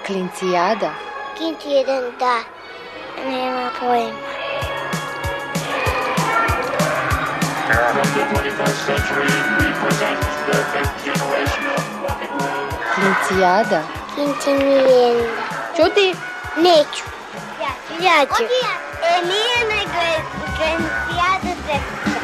Klincijada. Klinci jedan, da. Nema pojma. Klincijada. Klincijada. Čuti? Neću. Ja ću. Nije nego je Klincijada treća.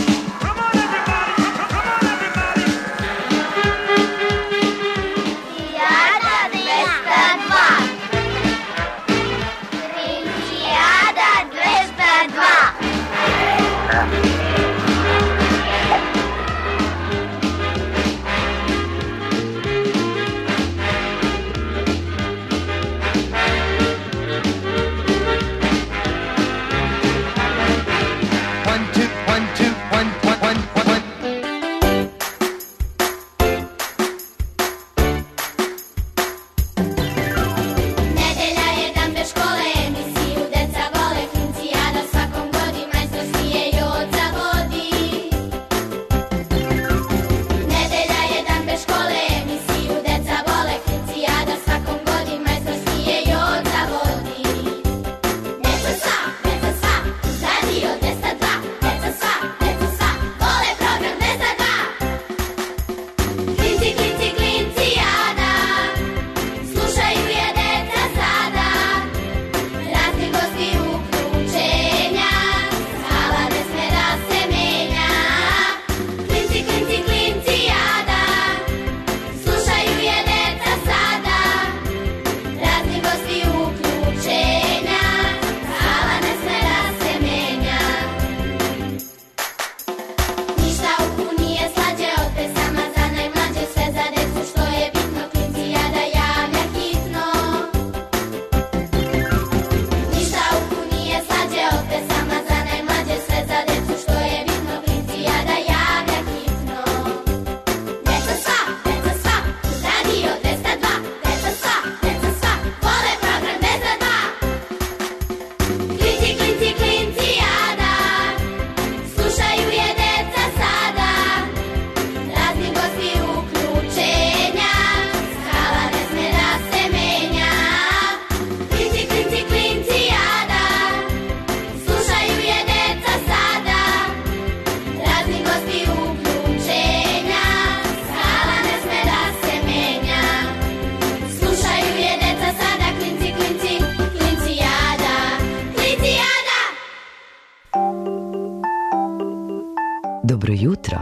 Dobro jutro.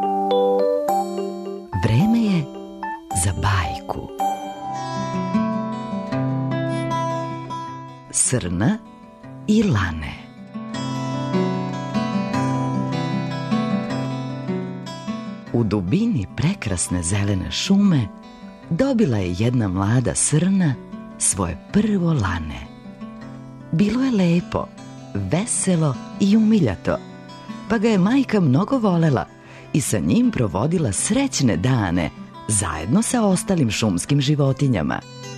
Vreme je za bajku. Srna i lane. U dubini prekrasne zelene šume dobila je jedna mlada srna svoje prvo lane. Bilo je lepo, veselo i umiljato, pa ga je majka mnogo volela i sa njim provodila srećne dane zajedno sa ostalim šumskim životinjama.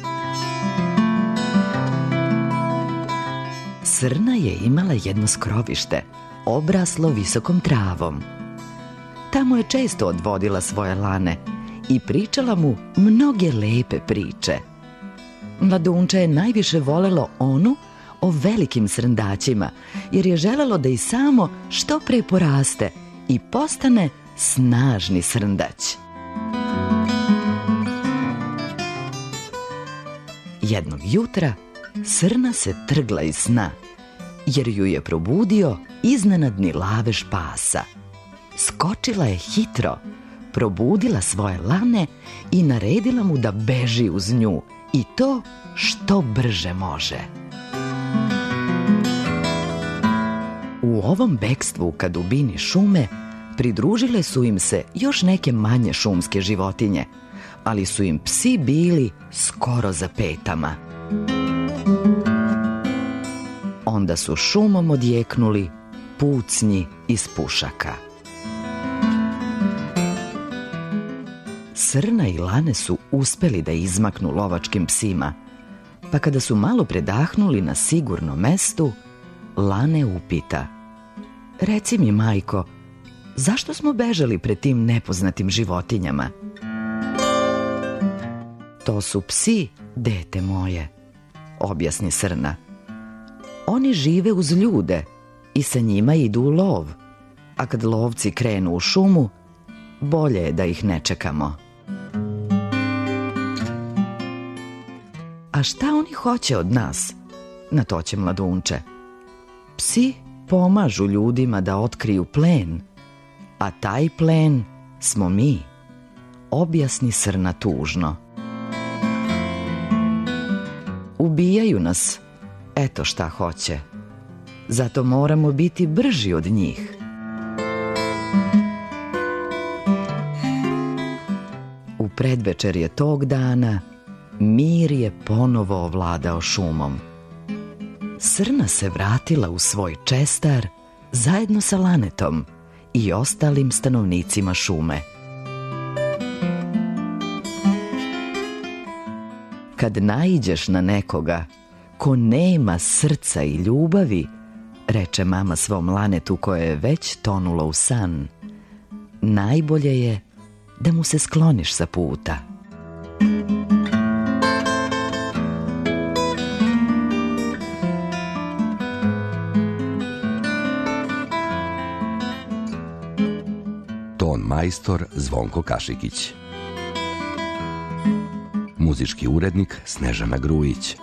Srna je imala jedno skrovište, obraslo visokom travom. Tamo je često odvodila svoje lane i pričala mu mnoge lepe priče. Mladunče je najviše volelo onu o velikim srndaćima, jer je želelo da i samo što pre poraste i postane snažni srndać. Jednog jutra srna se trgla iz sna, jer ju je probudio iznenadni lavež pasa. Skočila je hitro, probudila svoje lane i naredila mu da beži uz nju, i to što brže može. U ovom bekstvu ka dubini šume pridružile su im se još neke manje šumske životinje, ali su im psi bili skoro za petama. Onda su šumom odjeknuli pucnji iz pušaka. Srna i lane su uspeli da izmaknu lovačkim psima, pa kada su malo predahnuli na sigurnom mestu, Lane upita: "Reci mi, majko, zašto smo bežali pred tim nepoznatim životinjama?" To su psi, dete moje, objasni Srna. Oni žive uz ljude i sa njima idu u lov, a kad lovci krenu u šumu, bolje je da ih ne čekamo. A šta oni hoće od nas? Na to će mladunče. Psi pomažu ljudima da otkriju plen, a taj plen smo mi, objasni Srna tužno. Ubijaju nas, eto šta hoće. Zato moramo biti brži od njih. U predvečerje tog dana mir je ponovo ovladao šumom. Srna se vratila u svoj čestar zajedno sa lanetom i ostalim stanovnicima šume. Kad naiđeš na nekoga ko nema srca i ljubavi, reče mama svom lanetu koje je već tonulo u san, najbolje je da mu se skloniš sa puta. Ton majstor Zvonko Kašikić. Muzički urednik Snežana Grujić.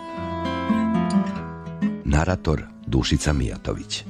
Narator Dušica Mijatović.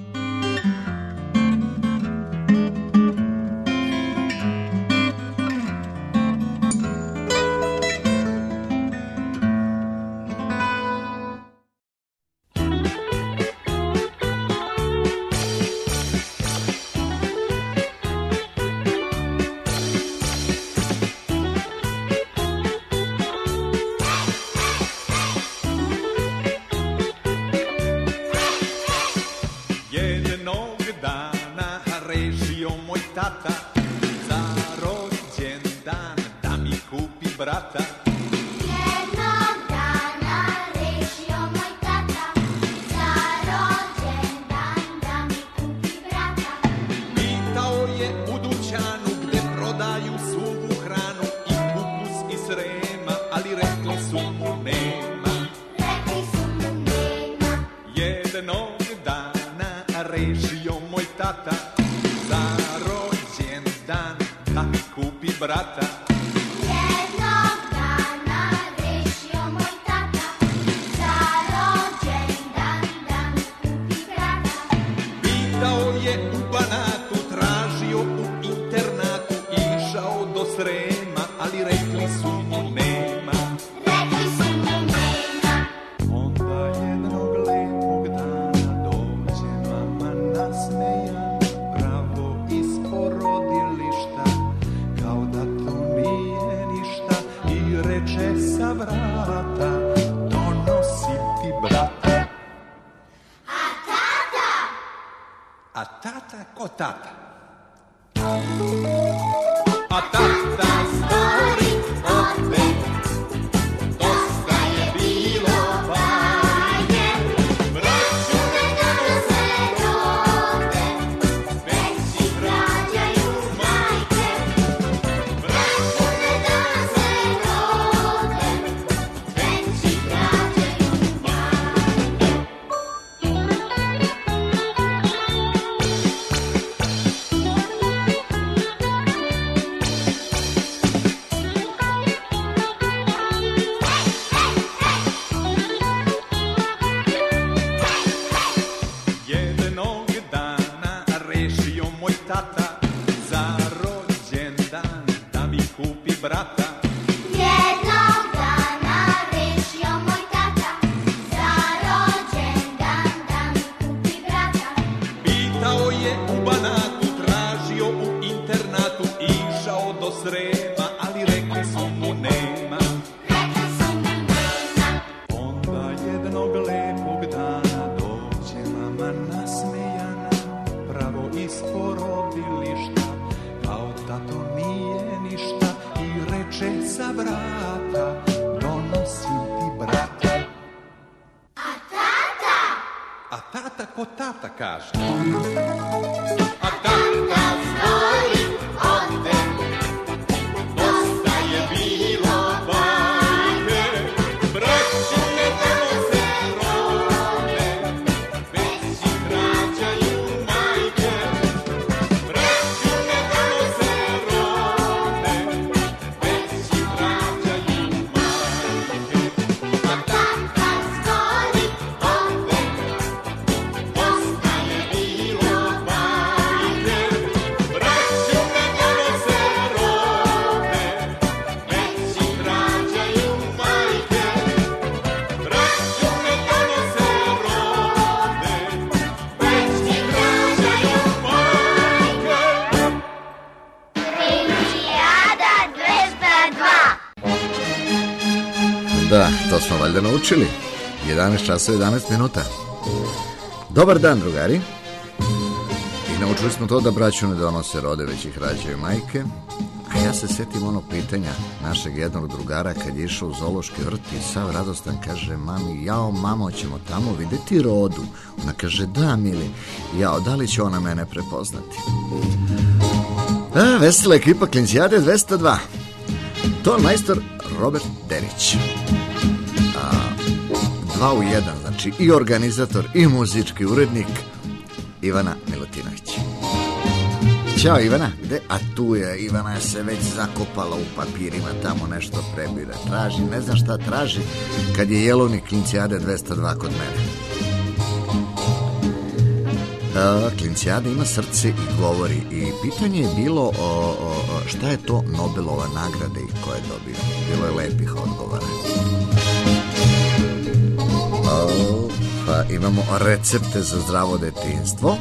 Dosta je bilo bajke, Da, to smo valjda naučili. 11 časa 11 minuta. Dobar dan, drugari. I naučili smo to da braću ne donose rode, već ih rađaju majke. A ja se setim ono pitanja našeg jednog drugara kad je išao u zoološki vrt i sav radostan kaže mami, jao mamo, ćemo tamo vidjeti rodu. Ona kaže da mili, jao, da li će ona mene prepoznati? Vesela ekipa Klincijade 202. Ton majstor Robert Derić. 2 u 1, znači i organizator i muzički urednik Ivana Milutinović. Ćao Ivana, gde? A tu je, Ivana je se već zakopala u papirima, tamo nešto prebira, traži, ne znam šta traži, kad je jelovnik Klincijade 202 kod mene. Klincijada ima srce i govori i pitanje je bilo šta je to Nobelova nagrada i ko je dobio. Bilo je lepih odgovora. Pa imamo recepte za zdravo detinjstvo.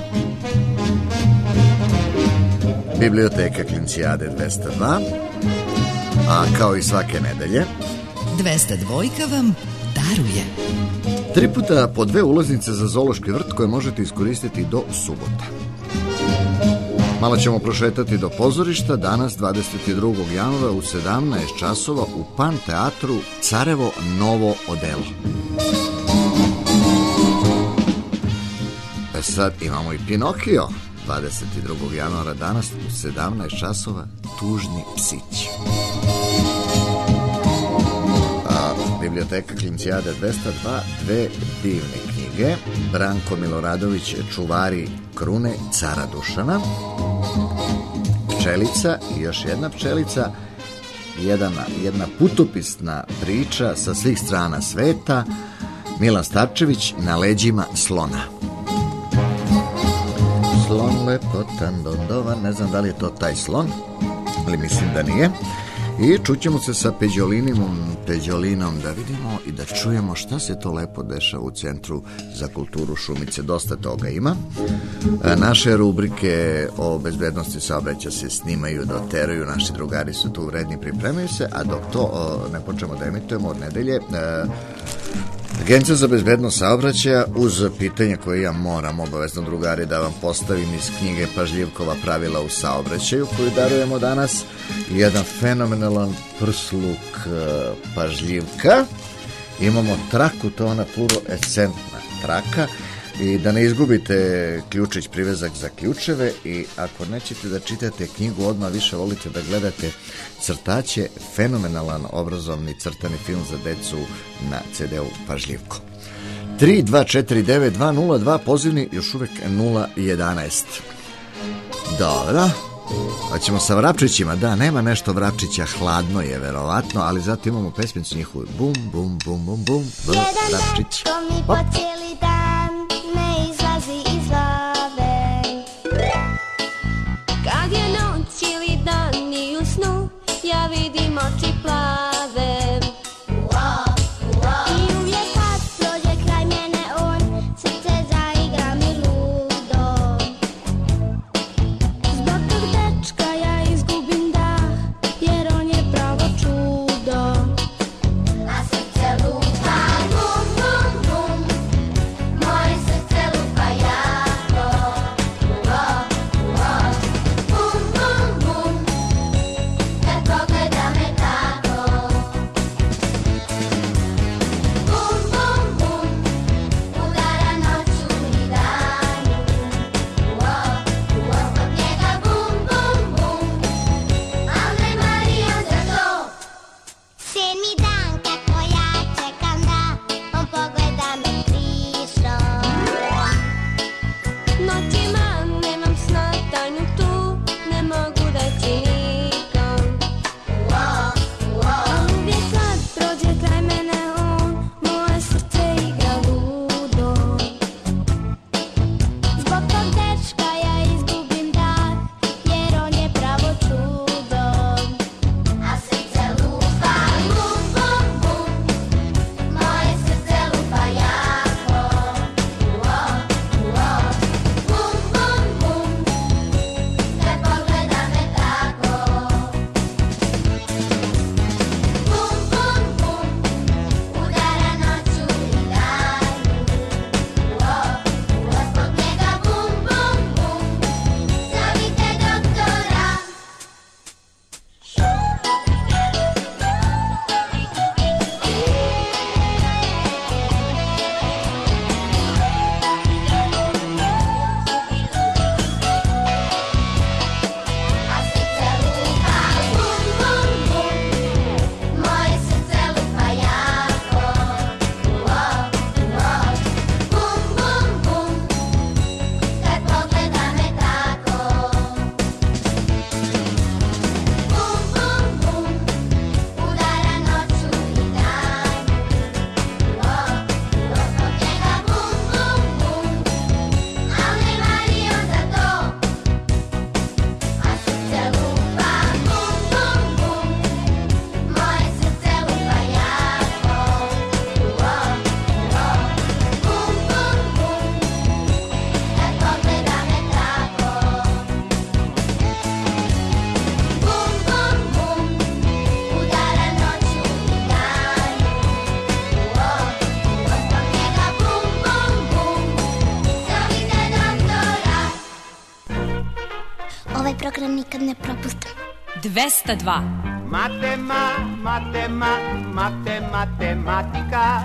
Biblioteka Klincijade 202. A kao i svake nedelje 202 vam daruje 3 puta po 2 ulaznice za zoološki vrt koje možete iskoristiti do subota. Malo ćemo prošetati do pozorišta danas 22. januara u 17 časova u Pan teatru Carevo Novo odelo. Sad imamo i Pinokio 22. januara danas u 17 časova Tužni psić. Biblioteka Klincijade 202, 2 divne knjige. Branko Miloradović, Čuvari krune cara Dušana, Pčelica i još jedna pčelica, jedna putopisna priča sa svih strana sveta, Milan Starčević, Na leđima slona. Slon lepotan dondovan, ne znam da li je to taj slon, ali mislim da nije. I čućemo se sa Peđolinom da vidimo i da čujemo šta se to lepo dešava u Centru za kulturu Šumice. Dosta toga ima. Naše rubrike o bezbednosti saobraćaja se snimaju, doteraju, naši drugari su tu vredni, pripremaju se, a dok to ne počnemo da emitujemo od nedelje, Agencija za bezbednost saobraćaja uz pitanje koje ja moram obavezno, drugari, da vam postavim iz knjige Pažljivkova pravila u saobraćaju koju darujemo danas. Jedan fenomenalan prsluk pažljivka. Imamo traku, to je ona fluorescentna traka. I da ne izgubite ključić, privezak za ključeve, i ako nećete da čitate knjigu, odmah više volite da gledate crtaće, fenomenalan obrazovni crtani film za decu na CD-u Pažljivko. 3249202, pozivni još uvek 011. Dobro, hoćemo sa Vrapčićima. Da, nema nešto Vrapčića, hladno je verovatno, ali zato imamo pesmicu njihovu. Bum, bum, bum, bum, bum, Vrapčić. Hop. Kad je noć ili dan i u snu, ja vidim oči plave. I uvijek kad prođe kraj mene on, srce zaigra mi ludo. Zbog tog dečka ja izgubim dah, jer on je pravo čudo. A srce lupa bum, bum, bum, propustam. 202. Matematika.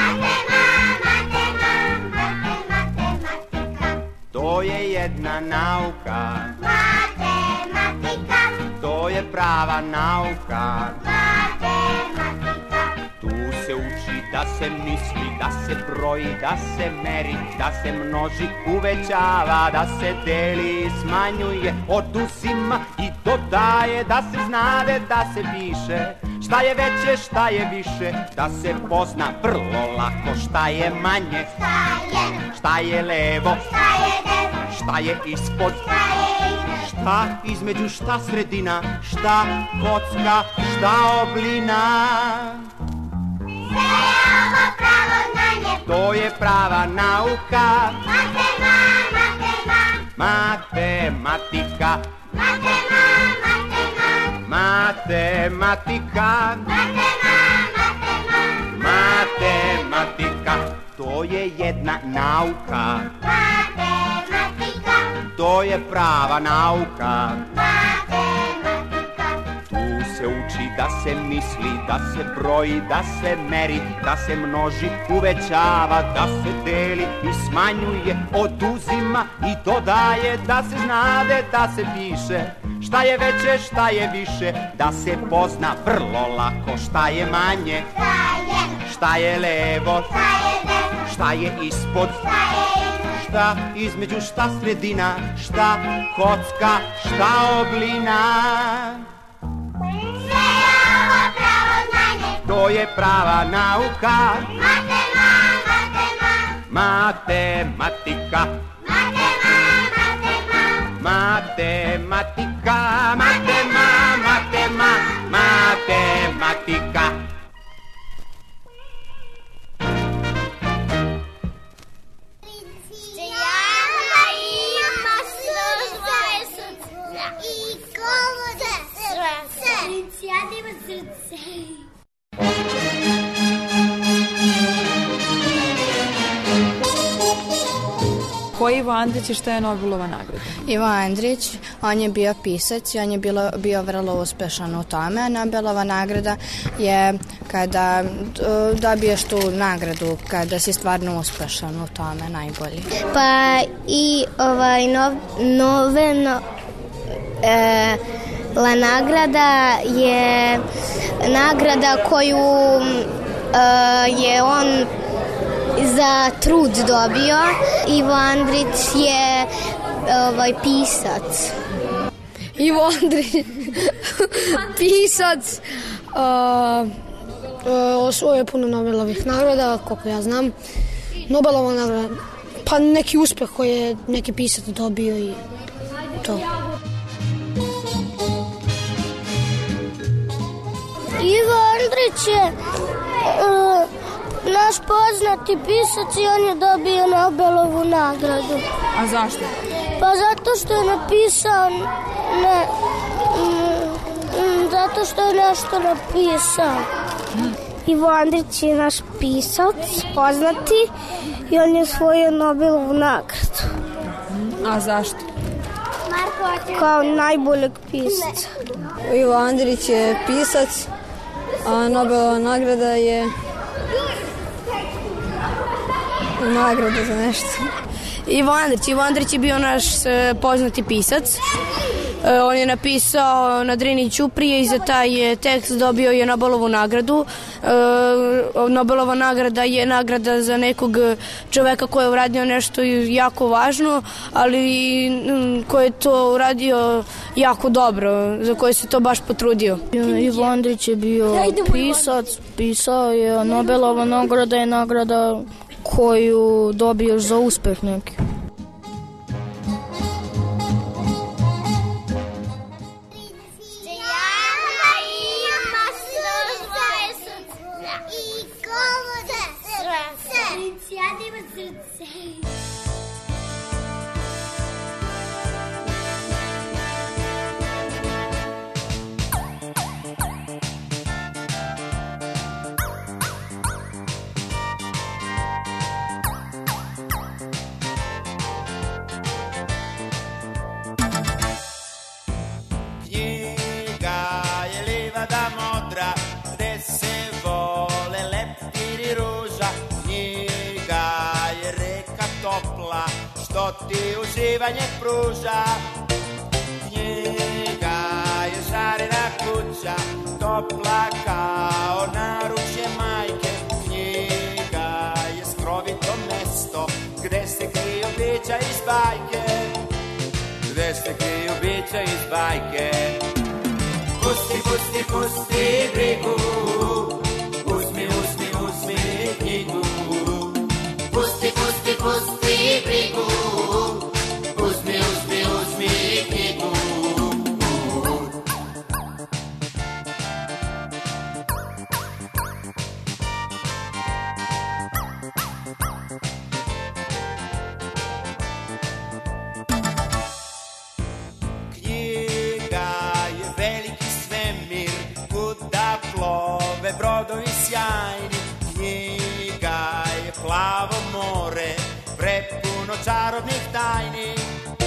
To je jedna nauka. Matematika. To je prava nauka. Matematika. Tu se uči da se misli, da se broji, da se meri, da se množi, uvećava, da se deli, smanjuje, oduzima i dodaje, da se znade, da se piše. Šta je veće, šta je više, da se pozna vrlo lako. Šta je manje, šta je levo, šta je ispod, šta između, šta sredina, šta kocka, šta oblina. Sve je ovo pravo znanje. To je prava nauka. Matematika. Matematika. To je jedna nauka. To je prava nauka. Tu se uči da se misli, da se broji, da se meri, da se množi, uvećava, da se deli i smanjuje, oduzima i dodaje, da se znade, da se piše. Šta je veće, šta je više, da se pozna vrlo lako. Šta je manje, šta je levo, šta je ispod, šta između, šta sredina, šta kocka, šta oblina. Sve je ovo pravo znanje. To je prava nauka. Matematika. Matematika. Ko je Ivo Andrić i šta je Nobelova nagrada? Ivo Andrić, on je bio pisac i on je bio vrlo uspešan u tome, a Nobelova nagrada je kada dobiješ tu nagradu, kada si stvarno uspešan u tome, najbolji. Pa i la nagrada je nagrada koju je on za trud dobio. Ivo Andrić je pisac. Ivo Andrić, pisac, osvojio je puno Nobelovih nagrada, koliko ja znam. Nobelova nagrada, pa neki uspeh koji je neki pisac dobio i to. Ivo Andrić je naš poznati pisac i on je dobio Nobelovu nagradu. A zašto? Pa zato što je napisao zato što je nešto napisao. Ivo Andrić je naš pisac, poznati, i on je osvojio Nobelovu nagradu. A zašto? Kao najboljeg pisca. Ivo Andrić je pisac, a Nobelova nagrada je nagrada za nešto. Ivo Andrić je bio naš poznati pisac. On je napisao Na Drini ćuprije i za taj tekst dobio je Nobelovu nagradu. Nobelova nagrada je nagrada za nekog čoveka koji je uradio nešto jako važno, ali koji je to uradio jako dobro, za koje se to baš potrudio. Ivo Andrić je bio pisac, pisao je. Nobelova nagrada je nagrada koju dobiješ za uspeh neki. što ti uživanje pruža. Knjiga je šarena kuća, topla kao naručje majke. Knjiga je skrovito mesto gde se kriju bića iz bajke, gde se kriju bića iz bajke. Pusti, pusti, pusti brigu, uzmi, uzmi, uzmi knjigu. Pusti, pusti, pusti brigu, uzmi, uzmi, uzmi knjigu. Brodovi sjajni, knjiga je plavo more, prepuno čarobnih tajni.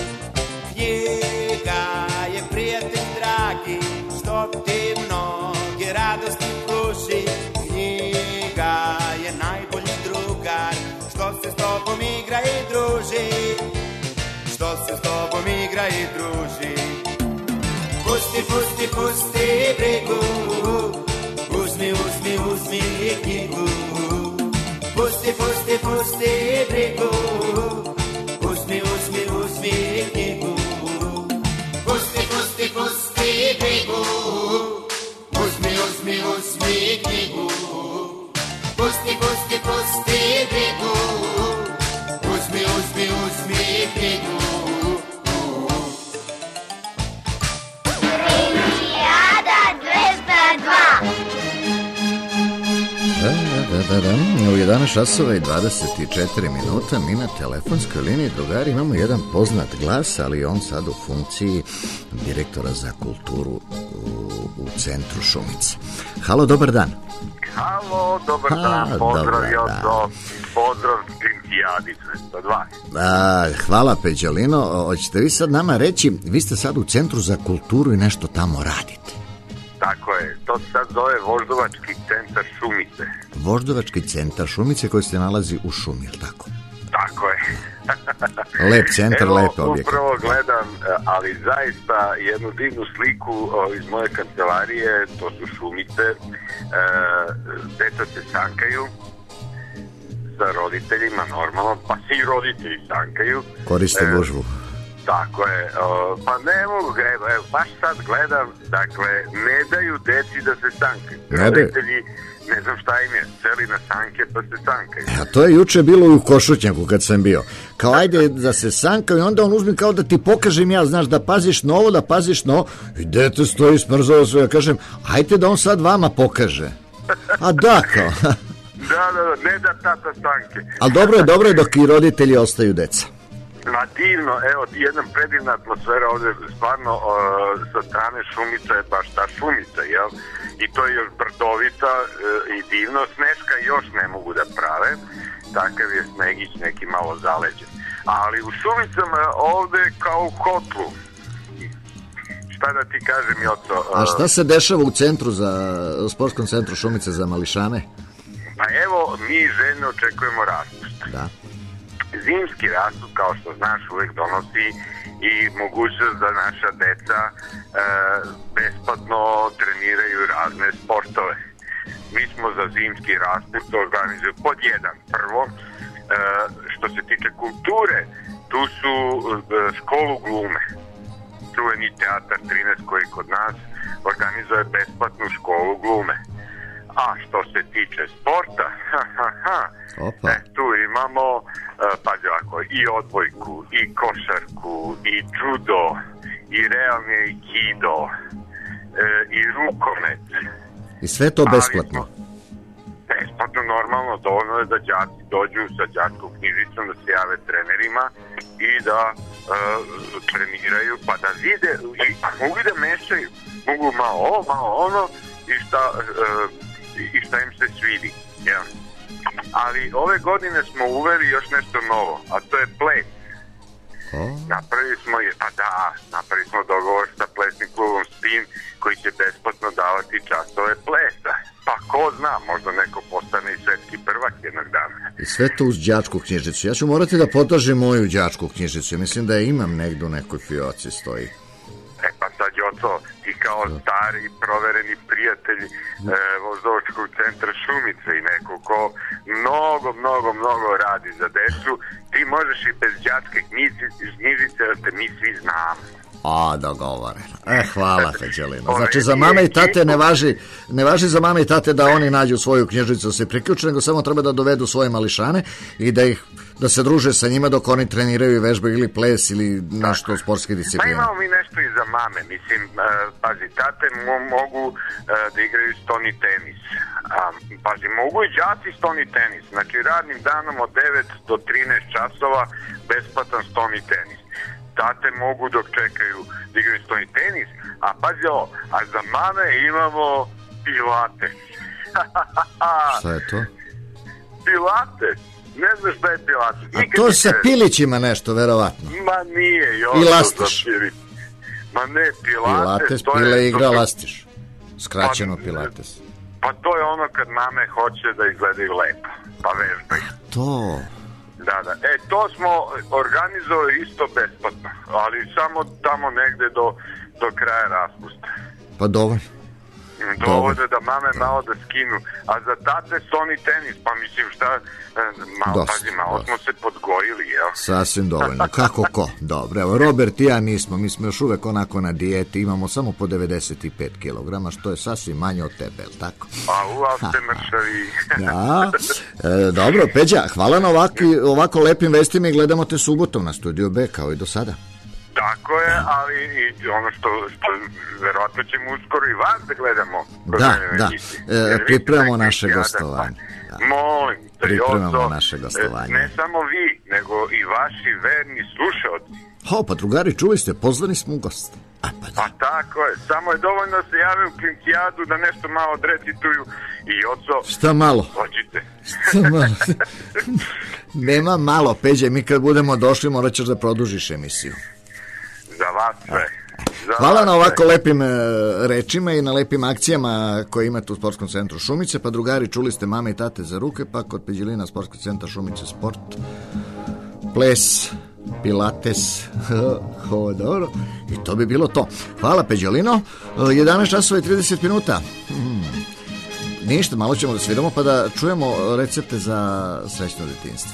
Knjiga je prijatelj dragi, što ti mnoge radosti pruži. Knjiga je najbolji drugar, što se s tobom igra i druži, što se s tobom igra i druži. Pusti, pusti, pusti brigu, uzmi, uzmi, uzmi knjigu. Pusti, pusti, pusti brigu, uzmi, uzmi, uzmi knjigu. Pusti, pusti, pusti brigu, uzmi, uzmi, uzmi knjigu. Pusti, pusti, pusti brigu, uzmi, uzmi, uzmi knjigu. U 11 časova i 24 minuta mi na telefonskoj liniji, drugari, imamo jedan poznat glas, ali on sad u funkciji direktora za kulturu u centru Šumice. Halo, dobar dan. Halo, dobar dan, pozdrav Joco, pozdrav Olimpijadi 202. Hvala, Peđolino. Hoćete vi sad nama reći, vi ste sad u centru za kulturu i nešto tamo radite? Tako je, to se sad zove Voždovački centar Šumice. Voždovački centar Šumice koji se nalazi u šumi, je li tako? Tako je. Lep centar, lepe objekte. Upravo gledam, ali zaista jednu divnu sliku iz moje kancelarije, to su Šumice. Deca se sankaju sa roditeljima, normalno, pa svi roditelji sankaju. Koriste gužvu. Tako je, pa ne mogu, evo, baš sad gledam, dakle, ne daju deci da se sankaju. Roditelji, ne znam šta im je, seli na sanke pa se sankaju. A to je juče bilo u Košutnjaku kad sam bio. Kao ajde da se sankaju i onda on uzme kao da ti pokažem ja, znaš, da paziš na ovo, da paziš na ovo. I dete stoji smrzalo sve, ja kažem, ajde da on sad vama pokaže. A da, kao. Da, ne da tata sanke. Ali dobro je dok i roditelji ostaju deca. Ma divno, evo, jedna predivna atmosfera ovde, stvarno sa strane Šumica je baš ta Šumica, jel? I to je još brdovita i divno, sneška još ne mogu da prave, takav je snegić neki malo zaleđen. Ali u Šumicama ovde kao u kotlu, šta da ti kažem, Joco? A šta se dešava u centru u sportskom centru Šumice za mališane? Pa evo, mi željno očekujemo raspušta. Da. Zimski raspust, kao što znaš, uvek donosi i mogućnost da naša deca besplatno treniraju razne sportove. Mi smo za zimski raspust organizujemo pod jedan. Prvo, što se tiče kulture, tu su školu glume. Čuveni teatar 13 koji kod nas organizuje besplatnu školu glume. A što se tiče sporta, tu imamo i odbojku, i košarku, i judo, i realni aikido, i rukomet. I sve to besplatno? Besplatno, normalno, dovoljno je da đaci dođu sa đačkom knjižicom, da se jave trenerima i da treniraju, pa da vide, a mogu da mešaju, mogu malo ovo, malo ono, i šta im se svidi, jel? Ali ove godine smo uveli još nešto novo, a to je ples. Napravili smo dogovor sa plesnim klubom Spin koji će besplatno davati časove plesa. Pa ko zna, možda neko postane i svetski prvak jednog dana. I sve to uz đačku knjižicu. Ja ću morati da potražim moju đačku knjižicu. Ja mislim da je imam negde u nekoj fioci stoji. Pa sad, Joco, ti kao stari, provereni prijatelj voždovačkog centra Šumice i neko ko mnogo radi za decu, ti možeš i bez đačke knjižice, da te mi svi znamo. Dogovoreno. Hvala, Feđelino. Znači, za mame i tate ne važi za mame i tate da oni nađu svoju knjižicu, se priključe, nego samo treba da dovedu svoje mališane i da se druže sa njima dok oni treniraju i vežbaju ili ples ili nešto od sportske discipline. Pa imamo mi nešto i za mame. Mislim, pazi, tate mogu da igraju stoni tenis. Pazi, mogu i đaci stoni tenis. Znači, radnim danom od 9 do 13 časova besplatan stoni tenis. Tate mogu dok čekaju da igraju stoni tenis, a pazi ovo, a za mame imamo pilates. Šta je to? Pilates. Ne znaš šta je pilates. A to sa pilićima nešto, verovatno. Ma nije. I lastiš. Ma ne, pilates to pile je... igra lastiš. Skraćeno pilates. Pa to je ono kad mame hoće da izgledaju lepo. Pa vežbaju. To... Da. To smo organizovali isto besplatno, ali samo tamo negde do kraja raspusta. Pa dovoljno. Dovoljno da mame malo da skinu. A za tate stoni tenis, pa mislim šta, malo smo se podgojili, jel? Sasvim dovoljno. Kako ko? Dobro, evo, Robert i ja nismo. Mi smo još uvek onako na dijeti, imamo samo po 95 kg, što je sasvim manje od tebe, jel tako? Ali ste mršavi. Da. Dobro, Peđa, hvala na ovako lepim vestima i gledamo te subotom na Studiju B, kao i do sada. Tako je, ali i ono što verovatno ćemo uskoro i vas da gledamo. Da. Pripremamo naše gostovanje. Molim, pripremamo naše gostovanje. Ne samo vi, nego i vaši verni slušalci. Pa drugari, čuli ste, pozvani smo u goste. Pa tako je, samo je dovoljno se jave u Klincijadu da nešto malo odrecituju i Joco... Šta malo? Hoćete. Šta malo? Nema malo, Peđe, mi kad budemo došli morat ćeš da produžiš emisiju. Za vas sve. Hvala na ovako lepim rečima i na lepim akcijama koje imate u Sportskom centru Šumice. Pa drugari, čuli ste mame i tate za ruke, pa kod Peđelina Sportskog centra Šumice sport, ples, pilates, dobro, i to bi bilo to. Hvala, Peđelino. 11 časova i 30 minuta. Ništa, malo ćemo da sviramo pa da čujemo recepte za srećno detinjstvo.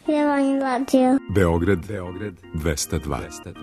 Ja volim radio. Beograd 202.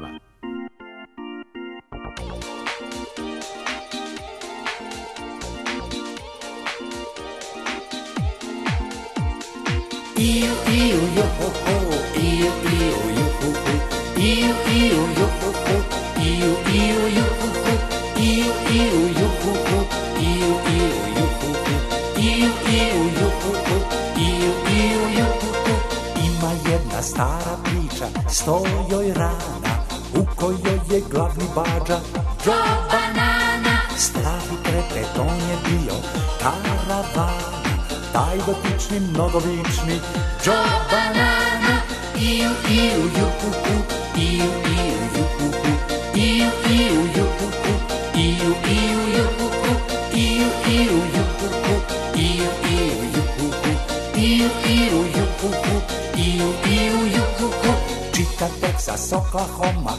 Iu, iu, jo, ho, ho, iu, iu, jo, ho, ho, iu, iu, jo, ho, ho, iu, iu, jo, ho, ho, iu, iu, jo, ho, ho, iu, iu, jo, ho, ho, iu, iu, jo, ho, ho, iu, iu, jo, ho, ho. Ima jedna stara priča, sto joj rana, u kojoj je glavni bađa Joe Banana. Stari prepet, on je bio karavana, taj dotični, mnogovični Joe Banana. Iu, iu, ju, hu, hu, iu, iu, ju, hu, hu, iu, iu, ju, hu, hu, iu, iu, ju, hu, hu, iu, iu, ju, hu, hu, iu, iu, ju, hu, hu, iu, iu, ju, hu, hu, iu, iu, ju, hu, hu. Čita Texas, Oklahoma,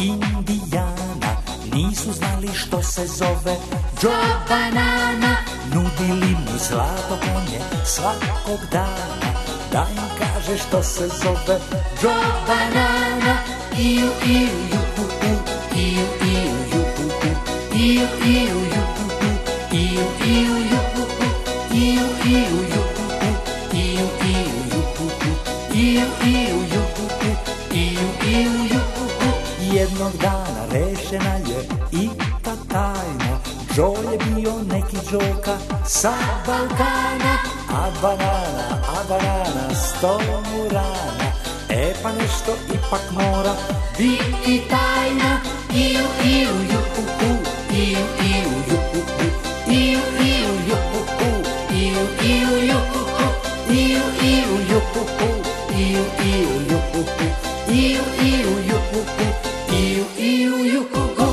Indijana, nisu znali što se zove Joe Banana. Nudili mu zlato konje svakog dana, da im kaže što se zove Joe Banana. Iu, iu, ju, hu, hu, iu, iu, ju, hu, hu, iu, iu, ju, hu, hu, iu, iu, ju, hu, hu, iu, iu, ju, hu, hu, iu, iu, ju, hu, hu, iu, iu, ju, hu, hu, iu, iu, ju, hu, hu. Jednog dana rešena je i ta tajna, Joe je bio neki Đoka sa Balkana, a banana, sto mu rana, e pa nešto ipak mora biti tajna. Iu, iu, ju, hu, hu, iu, iu, ju, hu, hu, iu, iu, ju, hu, hu, iu, iu, ju, hu, hu, iu, iu, ju, hu, hu, iu, iu, ju, hu, hu, iu, iu, ju, hu, hu, iu, iu, ju, hu, hu.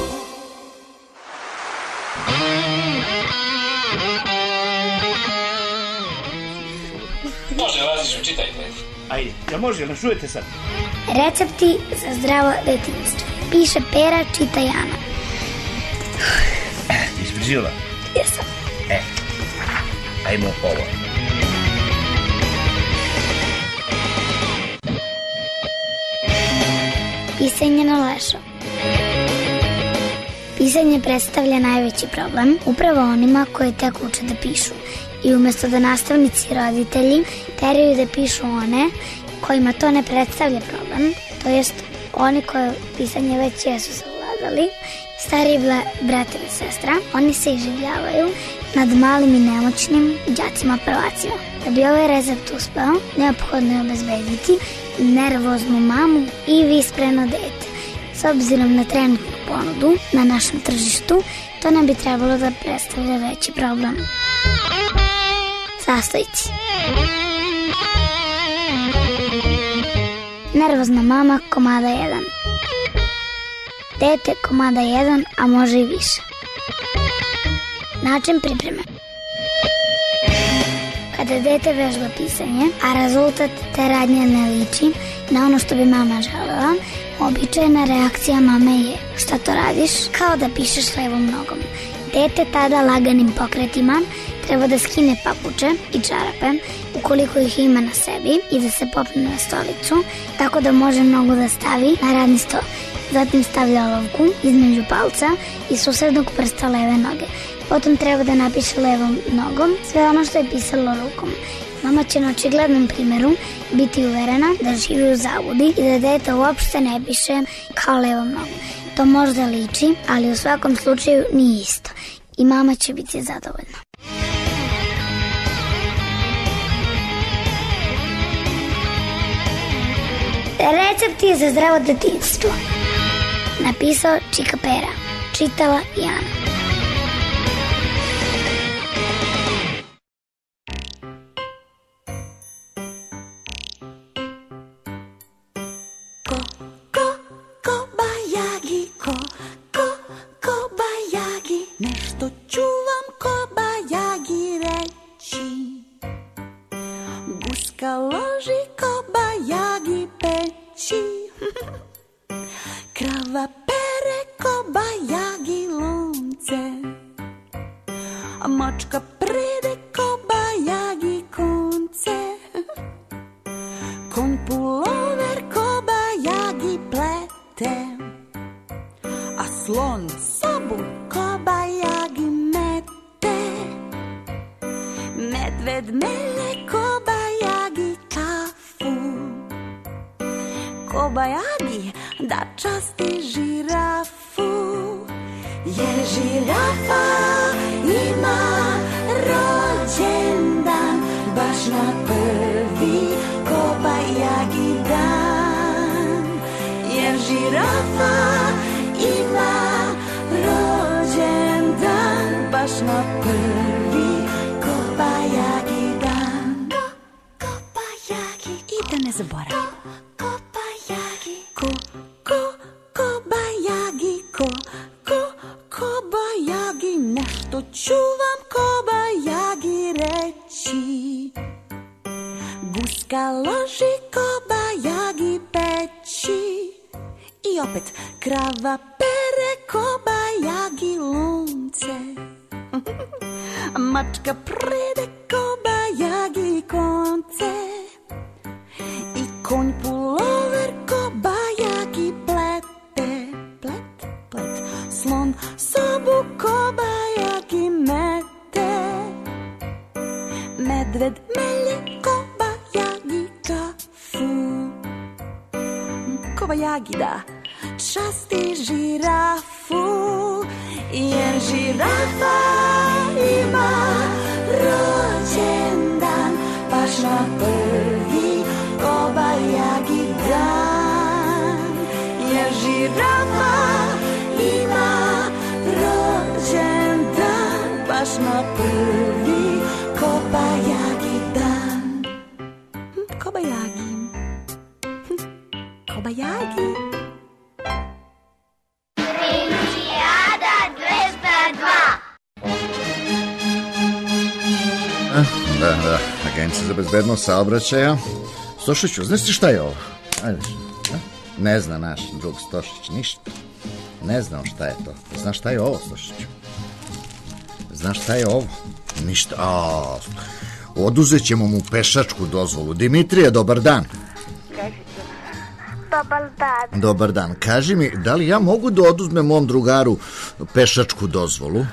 Može, Laziću, čitajte. Ajde, ja može, jel nas čujete sad? Recepti za zdravo detinjstvo. Piše Pera, čita Jana. Ispričila? Jesam. Ajmo ovo. Pisanje na lešo. Pisanje predstavlja najveći problem upravo onima koji tek uče da pišu. I umjesto da nastavnici i roditelji teraju da pišu one kojima to ne predstavlja problem, to jest oni koji pisanje već jesu savladali, stariji brat ili sestra, oni se iživljavaju nad malim i nemoćnim đacima prvacima. Da bi ovaj recept uspeo, neophodno je obezbediti nervoznu mamu i vispreno dete. S obzirom na trenutnu ponudu na našem tržištu, to ne bi trebalo da predstavlja veći problem. Sastojci. Nervozna mama komada 1. Dete komada 1, a može i više. Način pripreme. Kada dete vežba pisanje, a rezultat te radnje ne liči na ono što bi mama želela, običajna reakcija mame je: šta to radiš? Kao da pišeš levom nogom. Dete tada laganim pokretima treba da skine papuče i čarape, ukoliko ih ima na sebi, i da se popne na stolicu, tako da može nogu da stavi na radni sto. Zatim stavlja olovku između palca i susednog prsta leve noge. Potom treba da napiše levom nogom sve ono što je pisalo rukom. Mama će na očiglednom primjeru biti uverena da živi u zabludi i da dete uopšte ne piše kao levom nogom. To možda liči, ali u svakom slučaju nije isto. I mama će biti zadovoljna. Recepti za zdravo detinjstvo. Napisao Čika Pera. Čitala Jana. Nešto ću vam kobajagi reći. Guska loži kobajagi peći. Krava pere kobajagi lonce. A mačka prede kobajagi konce. Kon Medved melje Kobajagi kafu. Kobajagi da časti žirafu. Jer žirafa ima rođendan baš na prvi Kobajagi dan. Jer žirafa ima rođendan baš na prvi Kobajagi dan. Kobajagi. I da ne zaboravim. Kobajagi. Kobajagi. Kobajagi. Nešto ću vam Kobajagi reći. Guska loži Kobajagi peći. I opet krava pere Kobajagi lunce. Mačka prede Kobajagi konce. I konj pulover Kobajagi plete. Plet, plet. Slon sobu Kobajagi mete. Medved melje Kobajagi kafu. Kobajagi da časti žirafu. Jer žirafa ima rođendan baš na prvi Kobajagi dan. Jer žirafa ima rođendan baš na prvi Kobajagi dan. Kobajagi. Kobajagi. Da, Agencija za bezbednost saobraćaja. Stošiću, znaš ti šta je ovo? Ajde, ne zna naš drug Stošić ništa. Ne znam šta je to. Znaš šta je ovo, Stošiću? Znaš šta je ovo? Ništa. Oduzet ćemo mu pešačku dozvolu. Dimitrije, dobar dan. Dobar dan. Dobar dan. Kaži mi, da li ja mogu da oduzmem mom drugaru pešačku dozvolu?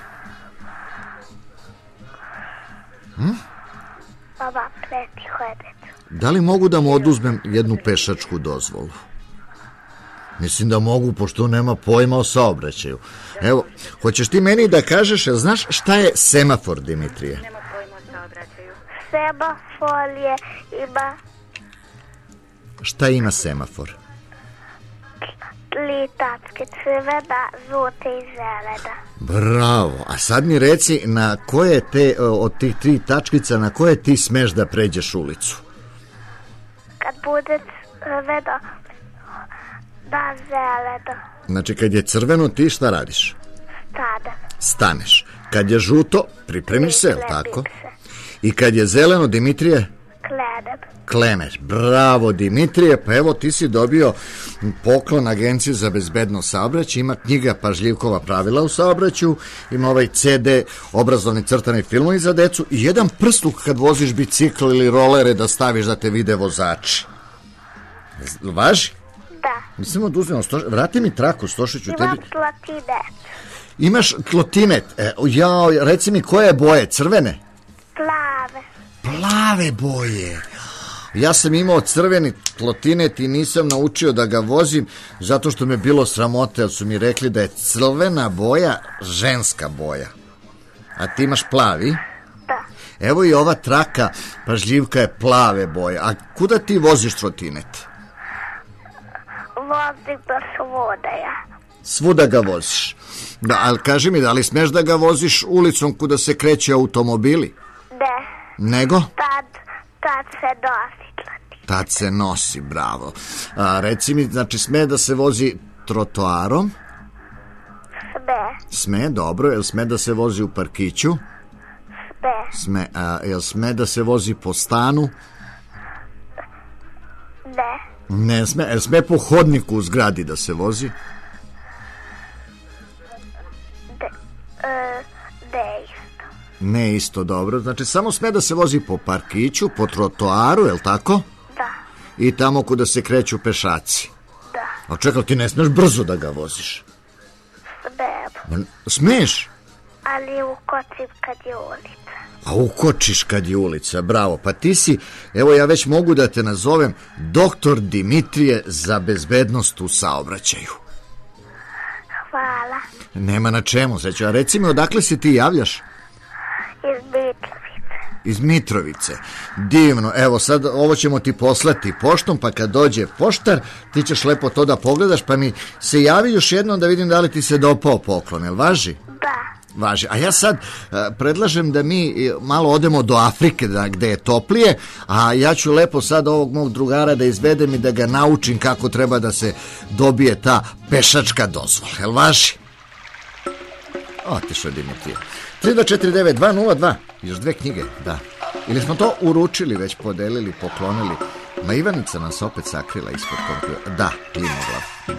Baba, preti hodeću. Da li mogu da mu oduzmem jednu pešačku dozvolu? Mislim da mogu, pošto nema pojma o saobraćaju. Evo, hoćeš ti meni da kažeš, jel znaš šta je semafor, Dimitrije? Nema pojma o saobraćaju. Semafor ima... Šta ima semafor? 3 tačke, crvena, žuta i zelena. Bravo, a sad mi reci na koje te, od tih 3 tačkica, na koje ti smeš da pređeš ulicu? Kad bude crveno, na zeleno. Znači kad je crveno, ti šta radiš? Stanem. Staneš. Kad je žuto, pripremiš se, jel tako? I kad je zeleno, Dimitrije? Klenem. Kleneš. Bravo, Dimitrije, pa evo ti si dobio poklon Agencije za bezbednost saobraćaja, ima knjiga Pažljivkova pravila u saobraćaju, ima ovaj CD obrazovni crtani filmovi za decu i jedan prstuk kad voziš bicikl ili rolere da staviš da te vide vozači. Važi? Da. Mislim oduzmemo, vrati mi traku, Stošiću. Imam tlotinet. Imaš tlotinet. Reci mi koje je boje, crvene? Plave. Plave boje. Ja sam imao crveni tlotinet i nisam naučio da ga vozim zato što me bilo sramote, jer su mi rekli da je crvena boja ženska boja. A ti imaš plavi? Da. Evo i ova traka Pažljivka je plave boje. A kuda ti voziš trotinet? Vozim do svuda ja. Svuda ga voziš. Da, ali kaži mi, da li smeš da ga voziš ulicom kuda se kreće automobili? Ne. Nego? Tad se nosi tlotinet. Tad se nosi, bravo. Reci mi, znači sme da se vozi trotoarom? Sme, dobro. Jel sme da se vozi u parkiću? Sme. Jel sme da se vozi po stanu? Ne sme. Jel sme po hodniku u zgradi da se vozi? Ne isto, dobro. Znači samo sme da se vozi po parkiću, po trotoaru, jel tako? Da. I tamo kuda se kreću pešaci. Da. A čekaj, ti ne smeš brzo da ga voziš? Smem. Smeš? ali ukočim kad je ulica. A ukočiš kad je ulica, bravo. Pa ti si, evo ja već mogu da te nazovem doktor Dimitrije za bezbednost u saobraćaju. Hvala. Nema na čemu, sreću. A reci mi, odakle se ti javljaš? Iz Mitrovice. Iz Mitrovice. Divno. Evo sad ovo ćemo ti poslati poštom, pa kad dođe poštar ti ćeš lepo to da pogledaš, pa mi se javi još jednom da vidim da li ti se dopao poklon. Jel važi? Da. Važi. A ja sad predlažem da mi malo odemo do Afrike, gde je toplije, a ja ću lepo sad ovog mog drugara da izvedem i da ga naučim kako treba da se dobije ta pešačka dozvola. Jel važi? Otišao Dimitrije. 3249-202. Još 2 knjige, da. Ili smo to uručili, već podelili, poklonili. Ma Ivanica nas opet sakrila ispod kompjutora. Da, ima glav.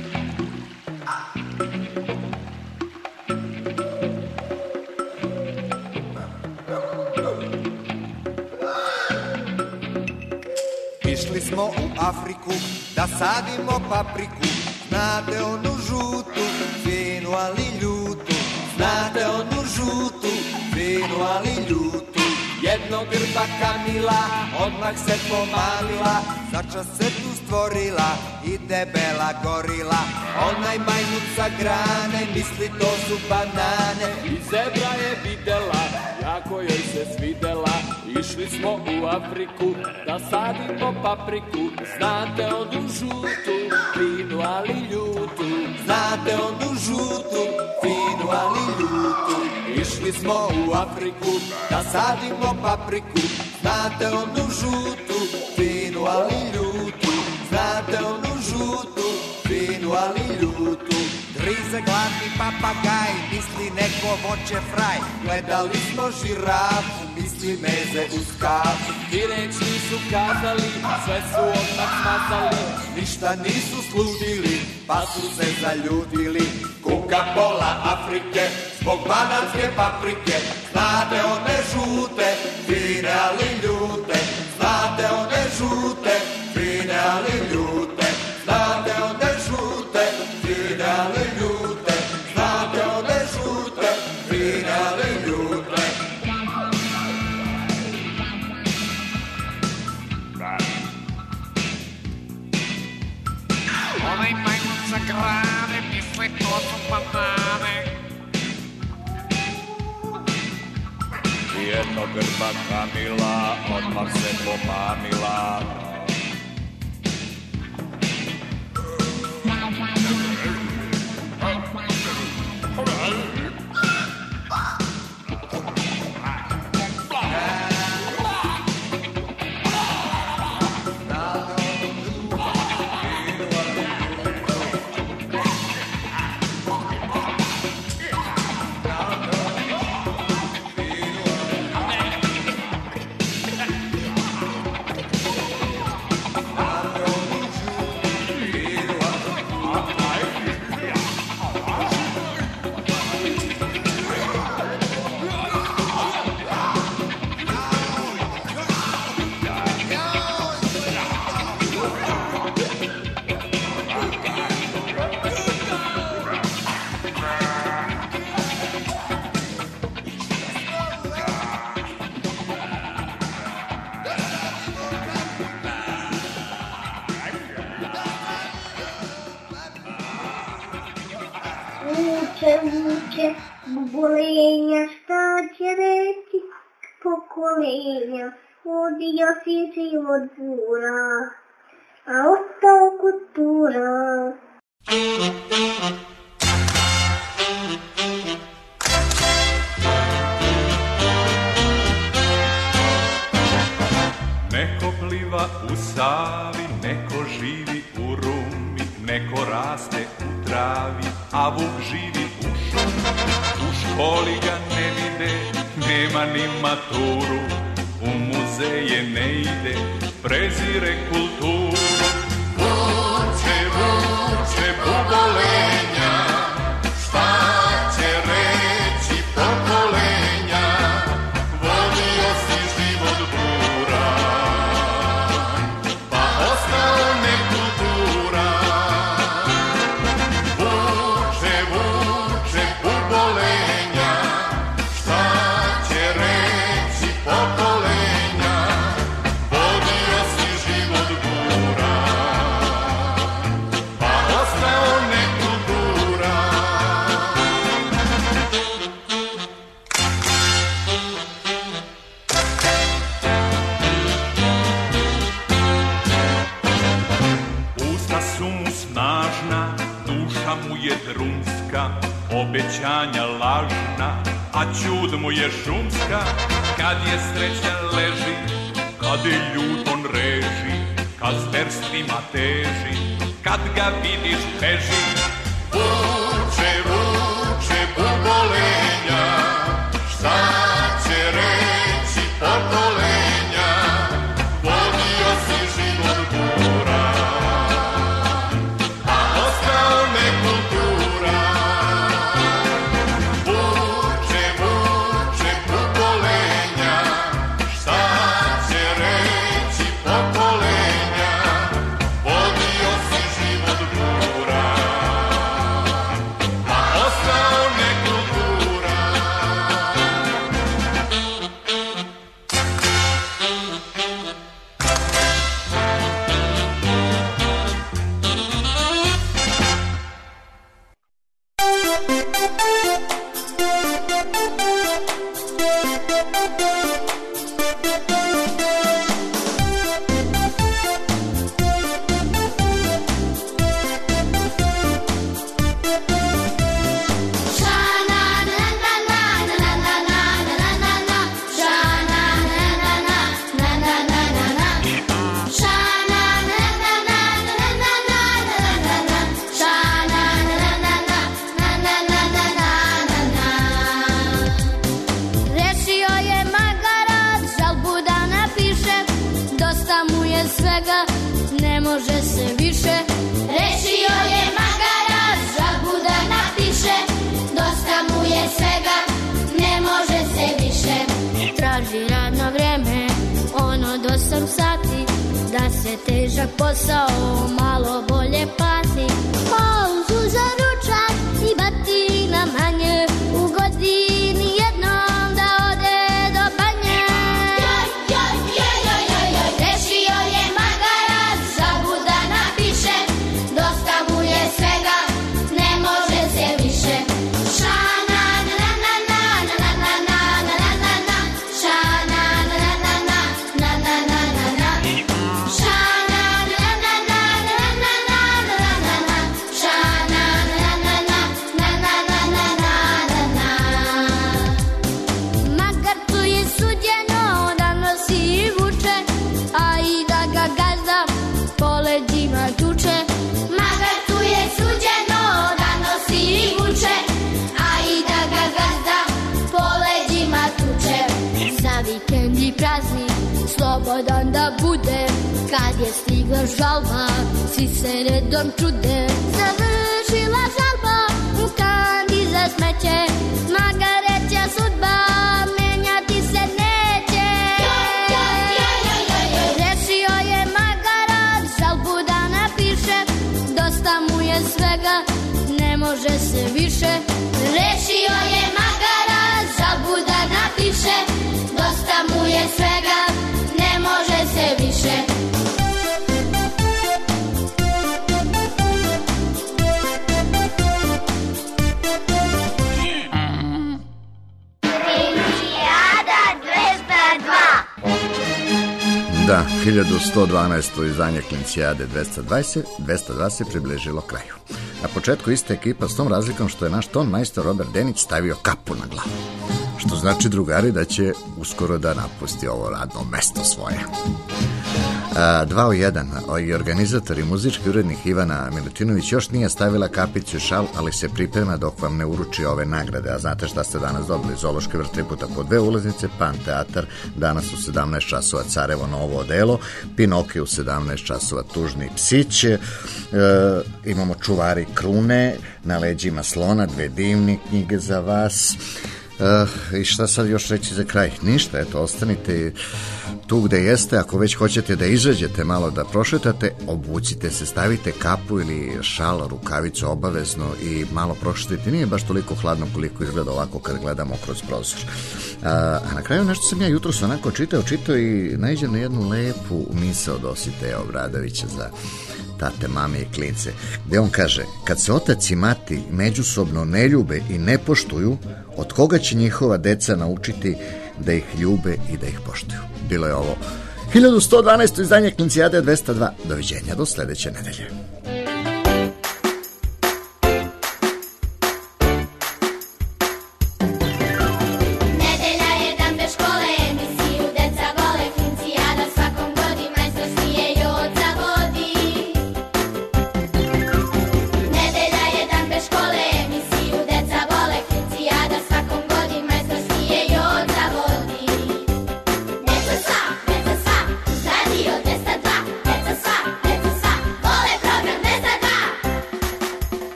Išli smo u Afriku da sadimo papriku. Znate onu žutu, finu ali ljutu. Znate onu žutu, finu ali ljutu. Jedno grba Kamila odmah se pomamila. Začas se tu stvorila i debela gorila. Onaj majmut sa grane misli to su banane. I zebra je videla, jako joj se svidela. Išli smo u Afriku da sadimo papriku. Znate onu žutu, finu ali ljutu. Znate onu žutu, finu ali ljutu. Išli smo u Afriku da sadimo papriku. Znate onu žutu, finu ali ljutu. Znate onu žutu, finu ali ljutu. Grize gladni papagaj, misli neko voće fraj. Gledali smo žirafu, misli meze uz kafu. I reč nisu kazali, sve su odmah smazali. Ništa nisu sludili, pa su se zaljudili. Kuka pola Afrike, zbog bananske paprike. Znate one žute, fine ali ljute. Znate one žute, fine ali ljute. Znate one žute, fine ali ljute. Znate one žute, fine ali ljute. Onaj majmun sa grane misli to su banane. Jedno grba Kamila odmah se pomamila. Vuče, bubolenja, šta će reći pokolenja, odio si život zura, a ostao kultura. Neko pliva u Savi, neko živi u Rumi, neko raste u travi, a vuk živi u šumi. U školi ga ne vide, nema ni maturu, u muzeje ne ide, prezire kulturu. Vuče, vuče, bubolenja, šta će reći pokolenja, volio si život bura, pa ostao nekultura. Vuče, vuče, bubolenja, obećanja lažna, a ćud mu je šumska. Kad je sreća leži, kad je ljut on reži, kad zverstvima teži, kad ga vidiš beži. Vuče, vuče bubolenja, šta će reći pokolenja, vodio si život bura, a ostao nekultura. Vuče, vuče bubolenja, šta će reći pokolenja, vodio si život bura, a ostao nekultura. Rešio je magarac, žalbu da napiše, dosta mu je svega, ne može se više. Rešio je magarac, žalbu da napiše, dosta mu je svega, ne može se više. Traži radno vreme, ono do 8 sati, da se težak posao malo bolje plati. Pauzu za ručak i batina manje, u godini jednom da ode do banje. Rešio je magarac, žalbu da napiše, dosta mu je svega, ne može se više. Šana na na na na na na na na na na, šana na na na na na na na na, šana na na na na na na na na na, šana na na na na na na na na na. Magarcu je suđeno da nosi i vuče, a i da ga gazda po leđima tuče. Magarcu je suđeno da nosi i vuče, a i da ga gazda po leđima tuče. Za vikendi prazni, slobodan da bude, kad je stigla žalba, svi se redom čude. Završila žalba u kandi za smeće, magareća sudba menjati se neće. Rešio je magarac, žalbu da napiše, dosta mu je svega, ne može se više. Rešio je magarac, žalbu da napiše, dosta mu je svega, ne može se više. Olimpijada 202. Da, 1112. izdanje Klincijade 202 se približilo kraju. Na početku iste ekipa s tom razlikom što je naš ton majstor Robert Denić stavio kapu na glavu. Što znači, drugari, da će uskoro da napusti ovo radno mesto svoje. 2 u 1. I organizator i muzički urednik Ivana Milutinović još nije stavila kapicu i šal, ali se priprema dok vam ne uruči ove nagrade. A znate šta ste danas dobili? Zoološki vrt 3 puta po 2 ulaznice, Pan teatar danas u 17 časova, Carevo novo odelo, Pinokio u 17 časova, Tužni psić, imamo Čuvari krune, Na leđima slona, 2 divne knjige za vas. I šta sad još reći za kraj? Ništa, eto, ostanite tu gde jeste. Ako već hoćete da izađete malo da prošetate, obucite se, stavite kapu ili šal, rukavicu obavezno i malo prošetajte. Nije baš toliko hladno koliko izgleda ovako kad gledamo kroz prozor. A na kraju nešto sam ja jutros onako čitao i naiđem na jednu lepu misao od Dositeja Obradovića za tate, mame i klince, gde on kaže: kad se otac i mati međusobno ne ljube i ne poštuju, od koga će njihova deca naučiti da ih ljube i da ih poštuju? Bilo je ovo 1112. izdanje Klincijade 202. Doviđenja do sledeće nedelje.